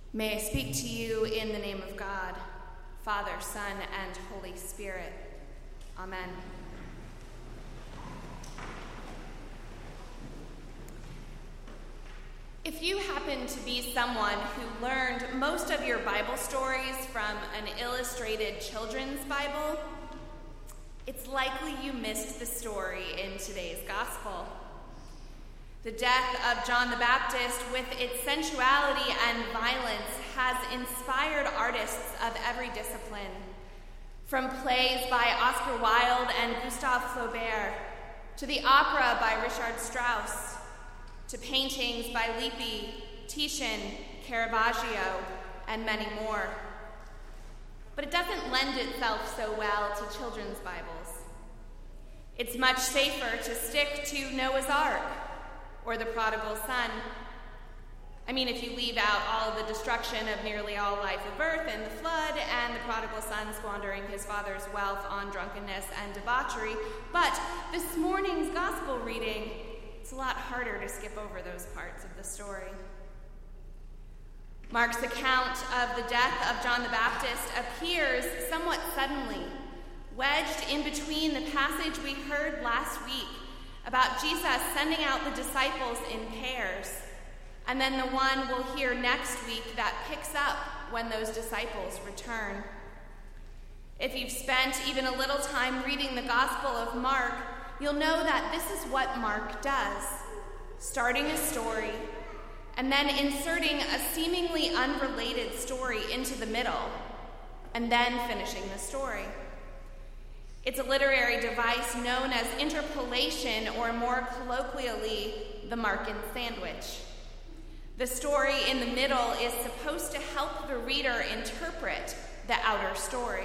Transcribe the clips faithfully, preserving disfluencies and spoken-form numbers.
May I speak to you in the name of God, Father, Son, and Holy Spirit. Amen. If you happen to be someone who learned most of your Bible stories from an illustrated children's Bible, it's likely you missed the story in today's gospel. The death of John the Baptist, with its sensuality and violence, has inspired artists of every discipline, from plays by Oscar Wilde and Gustave Flaubert, to the opera by Richard Strauss, to paintings by Lippi, Titian, Caravaggio, and many more. But it doesn't lend itself so well to children's Bibles. It's much safer to stick to Noah's Ark or the prodigal son. I mean, if you leave out all of the destruction of nearly all life of earth and the flood and the prodigal son squandering his father's wealth on drunkenness and debauchery. But this morning's gospel reading, it's a lot harder to skip over those parts of the story. Mark's account of the death of John the Baptist appears somewhat suddenly, wedged in between the passage we heard last week about Jesus sending out the disciples in pairs, and then the one we'll hear next week that picks up when those disciples return. If you've spent even a little time reading the Gospel of Mark, you'll know that this is what Mark does, starting a story and then inserting a seemingly unrelated story into the middle, and then finishing the story. It's a literary device known as interpolation, or more colloquially, the Markan sandwich. The story in the middle is supposed to help the reader interpret the outer story.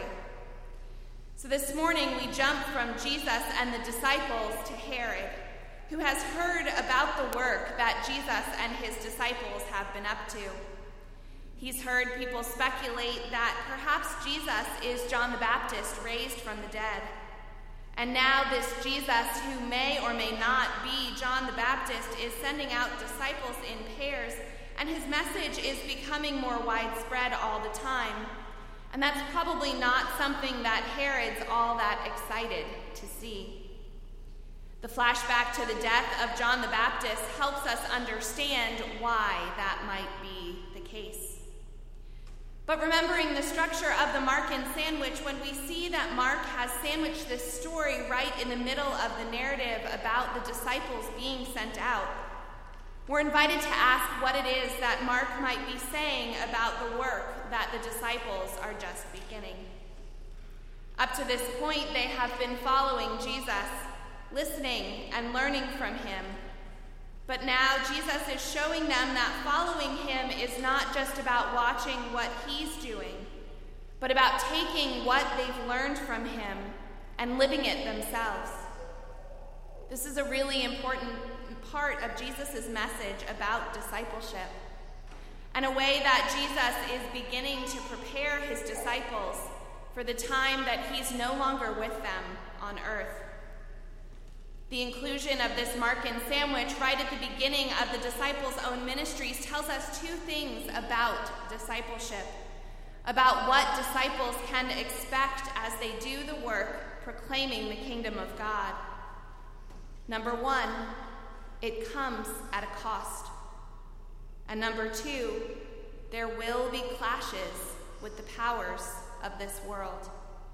So this morning we jump from Jesus and the disciples to Herod, who has heard about the work that Jesus and his disciples have been up to. He's heard people speculate that perhaps Jesus is John the Baptist raised from the dead. And now this Jesus, who may or may not be John the Baptist, is sending out disciples in pairs, and his message is becoming more widespread all the time. And that's probably not something that Herod's all that excited to see. The flashback to the death of John the Baptist helps us understand why that might be the case. But remembering the structure of the Markan sandwich, when we see that Mark has sandwiched this story right in the middle of the narrative about the disciples being sent out, we're invited to ask what it is that Mark might be saying about the work that the disciples are just beginning. Up to this point, they have been following Jesus, listening and learning from him. But now Jesus is showing them that following him is not just about watching what he's doing, but about taking what they've learned from him and living it themselves. This is a really important part of Jesus' message about discipleship, and a way that Jesus is beginning to prepare his disciples for the time that he's no longer with them on earth. The inclusion of this Markan sandwich right at the beginning of the disciples' own ministries tells us two things about discipleship, about what disciples can expect as they do the work proclaiming the kingdom of God. Number one, it comes at a cost. And number two, there will be clashes with the powers of this world.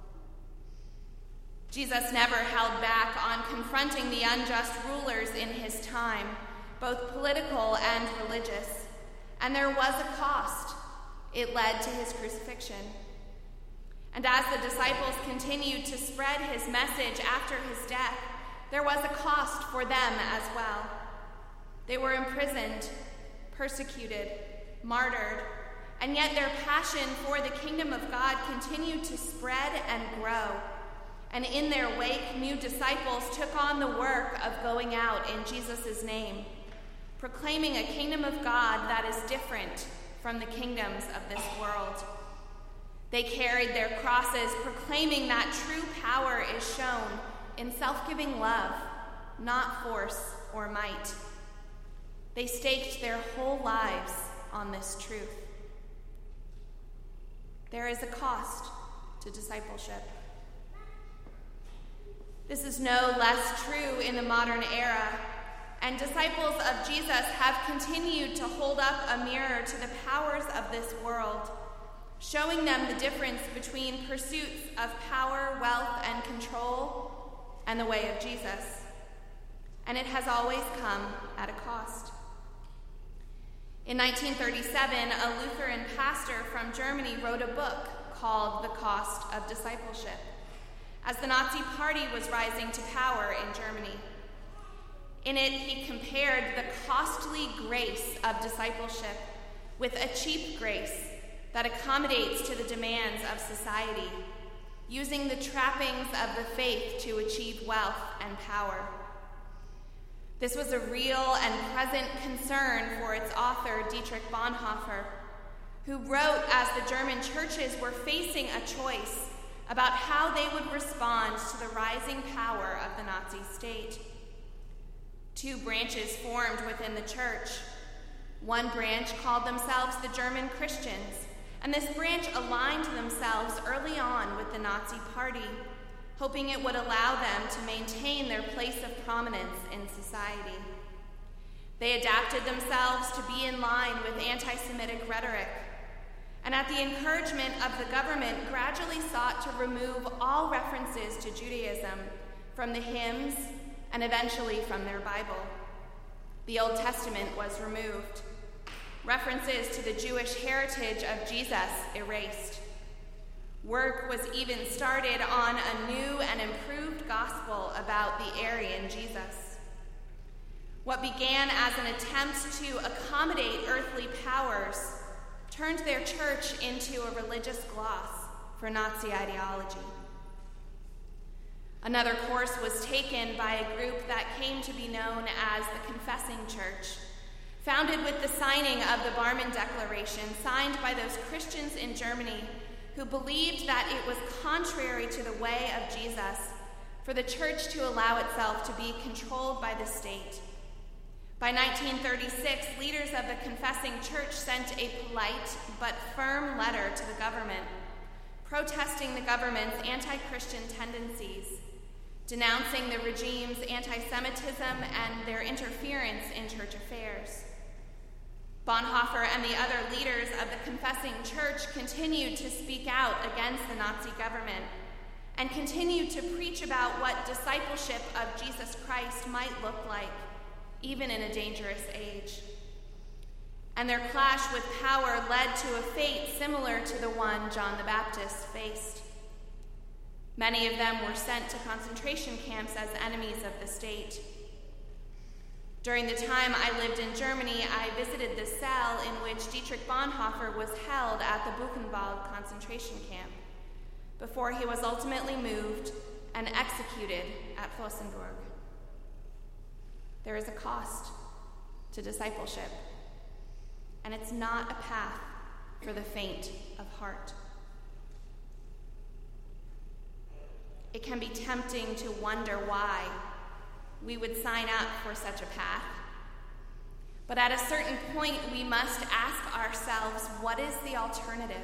Jesus never held back on confronting the unjust rulers in his time, both political and religious. And there was a cost. It led to his crucifixion. And as the disciples continued to spread his message after his death, there was a cost for them as well. They were imprisoned, persecuted, martyred, and yet their passion for the kingdom of God continued to spread and grow. And in their wake, new disciples took on the work of going out in Jesus' name, proclaiming a kingdom of God that is different from the kingdoms of this world. They carried their crosses, proclaiming that true power is shown in self-giving love, not force or might. They staked their whole lives on this truth. There is a cost to discipleship. This is no less true in the modern era, and disciples of Jesus have continued to hold up a mirror to the powers of this world, showing them the difference between pursuits of power, wealth, and control and the way of Jesus. And it has always come at a cost. In nineteen thirty-seven, a Lutheran pastor from Germany wrote a book called The Cost of Discipleship, as the Nazi Party was rising to power in Germany. In it, he compared the costly grace of discipleship with a cheap grace that accommodates to the demands of society, using the trappings of the faith to achieve wealth and power. This was a real and present concern for its author, Dietrich Bonhoeffer, who wrote as the German churches were facing a choice about how they would respond to the rising power of the Nazi state. Two branches formed within the church. One branch called themselves the German Christians, and this branch aligned themselves early on with the Nazi Party, hoping it would allow them to maintain their place of prominence in society. They adapted themselves to be in line with anti-Semitic rhetoric, and at the encouragement of the government, gradually sought to remove all references to Judaism from the hymns and eventually from their Bible. The Old Testament was removed. References to the Jewish heritage of Jesus erased. Work was even started on a new and improved gospel about the Aryan Jesus. What began as an attempt to accommodate earthly powers turned their church into a religious gloss for Nazi ideology. Another course was taken by a group that came to be known as the Confessing Church, founded with the signing of the Barmen Declaration, signed by those Christians in Germany who believed that it was contrary to the way of Jesus for the church to allow itself to be controlled by the state. By nineteen thirty-six, leaders of the Confessing Church sent a polite but firm letter to the government, protesting the government's anti-Christian tendencies, denouncing the regime's anti-Semitism and their interference in church affairs. Bonhoeffer and the other leaders of the Confessing Church continued to speak out against the Nazi government and continued to preach about what discipleship of Jesus Christ might look like, even in a dangerous age. And their clash with power led to a fate similar to the one John the Baptist faced. Many of them were sent to concentration camps as enemies of the state. During the time I lived in Germany, I visited the cell in which Dietrich Bonhoeffer was held at the Buchenwald concentration camp before he was ultimately moved and executed at Flossenburg. There is a cost to discipleship, and it's not a path for the faint of heart. It can be tempting to wonder why we would sign up for such a path. But at a certain point, we must ask ourselves, what is the alternative?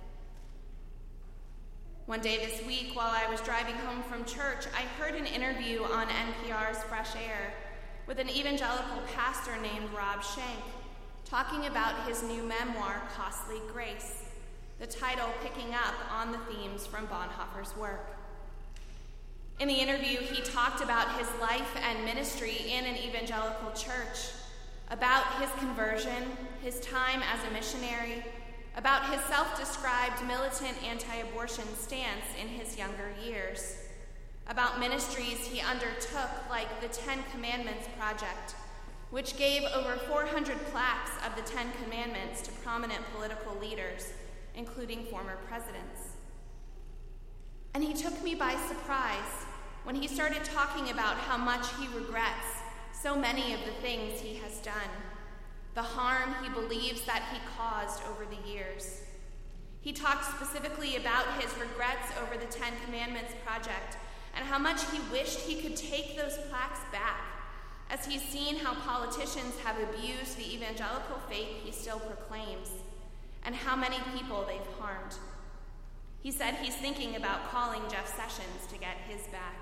One day this week, while I was driving home from church, I heard an interview on N P R's Fresh Air with an evangelical pastor named Rob Schenck, talking about his new memoir, Costly Grace, the title picking up on the themes from Bonhoeffer's work. In the interview, he talked about his life and ministry in an evangelical church, about his conversion, his time as a missionary, about his self-described militant anti-abortion stance in his younger years, about ministries he undertook like the Ten Commandments Project, which gave over four hundred plaques of the Ten Commandments to prominent political leaders, including former presidents. And he took me by surprise when he started talking about how much he regrets so many of the things he has done, the harm he believes that he caused over the years. He talked specifically about his regrets over the Ten Commandments Project and how much he wished he could take those plaques back, as he's seen how politicians have abused the evangelical faith he still proclaims, and how many people they've harmed. He said he's thinking about calling Jeff Sessions to get his back.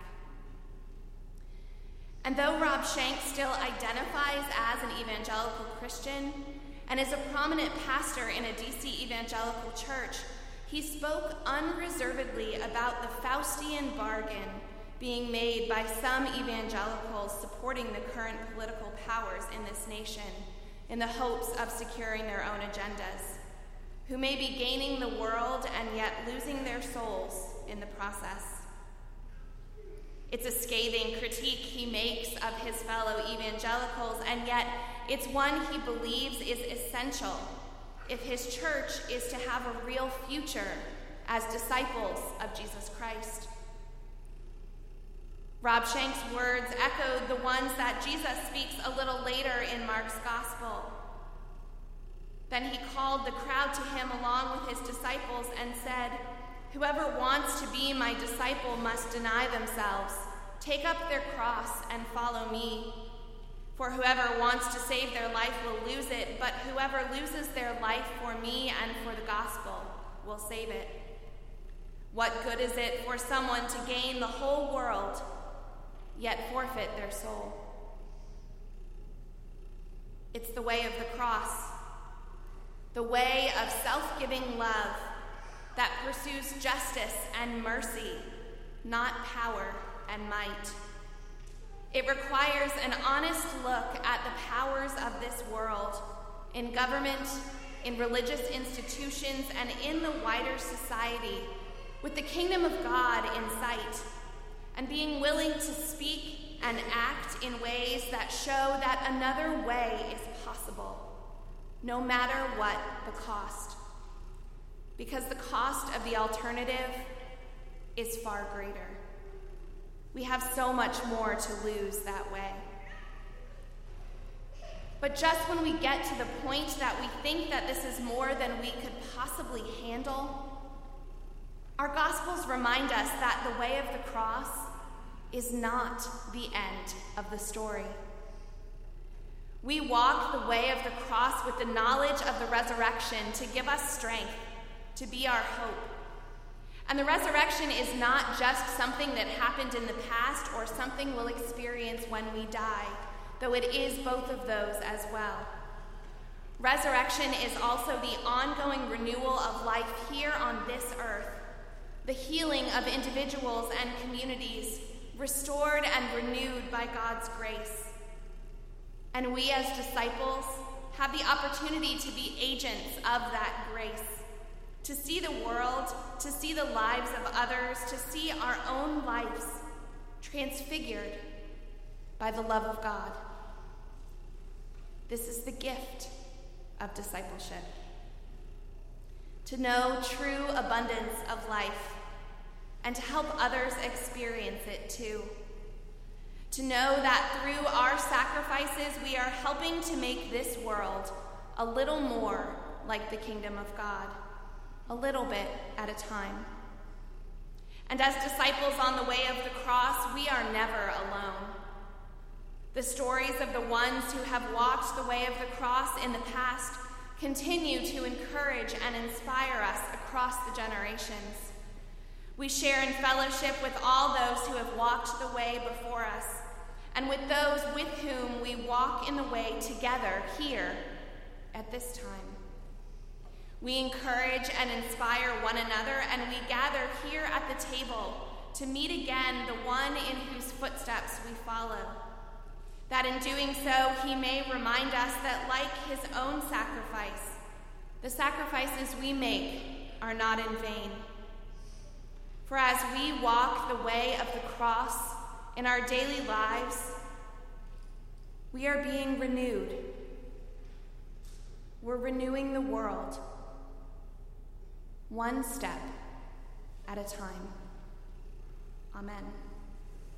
And though Rob Shanks still identifies as an evangelical Christian and is a prominent pastor in a D C evangelical church, he spoke unreservedly about the Faustian bargain being made by some evangelicals supporting the current political powers in this nation in the hopes of securing their own agendas, who may be gaining the world and yet losing their souls in the process. It's a scathing critique he makes of his fellow evangelicals, and yet it's one he believes is essential if his church is to have a real future as disciples of Jesus Christ. Rob Shanks' words echoed the ones that Jesus speaks a little later in Mark's gospel. Then he called the crowd to him along with his disciples and said, "Whoever wants to be my disciple must deny themselves, take up their cross, and follow me. For whoever wants to save their life will lose it, but whoever loses their life for me and for the gospel will save it. What good is it for someone to gain the whole world, yet forfeit their soul?" It's the way of the cross, the way of self-giving love that pursues justice and mercy, not power and might. It requires an honest look at the powers of this world, in government, in religious institutions, and in the wider society, with the kingdom of God in sight, and being willing to speak and act in ways that show that another way is possible, no matter what the cost. Because the cost of the alternative is far greater. We have so much more to lose that way. But just when we get to the point that we think that this is more than we could possibly handle, our Gospels remind us that the way of the cross is not the end of the story. We walk the way of the cross with the knowledge of the resurrection to give us strength, to be our hope. And the resurrection is not just something that happened in the past or something we'll experience when we die, though it is both of those as well. Resurrection is also the ongoing renewal of life here on this earth, the healing of individuals and communities, restored and renewed by God's grace. And we as disciples have the opportunity to be agents of that grace, to see the world, to see the lives of others, to see our own lives transfigured by the love of God. This is the gift of discipleship. To know true abundance of life and to help others experience it too. To know that through our sacrifices we are helping to make this world a little more like the kingdom of God, a little bit at a time. And as disciples on the way of the cross, we are never alone. The stories of the ones who have walked the way of the cross in the past continue to encourage and inspire us across the generations. We share in fellowship with all those who have walked the way before us, and with those with whom we walk in the way together here at this time. We encourage and inspire one another, and we gather here at the table to meet again the one in whose footsteps we follow, that in doing so he may remind us that like his own sacrifice, the sacrifices we make are not in vain. For as we walk the way of the cross in our daily lives, we are being renewed. We're renewing the world, one step at a time. Amen.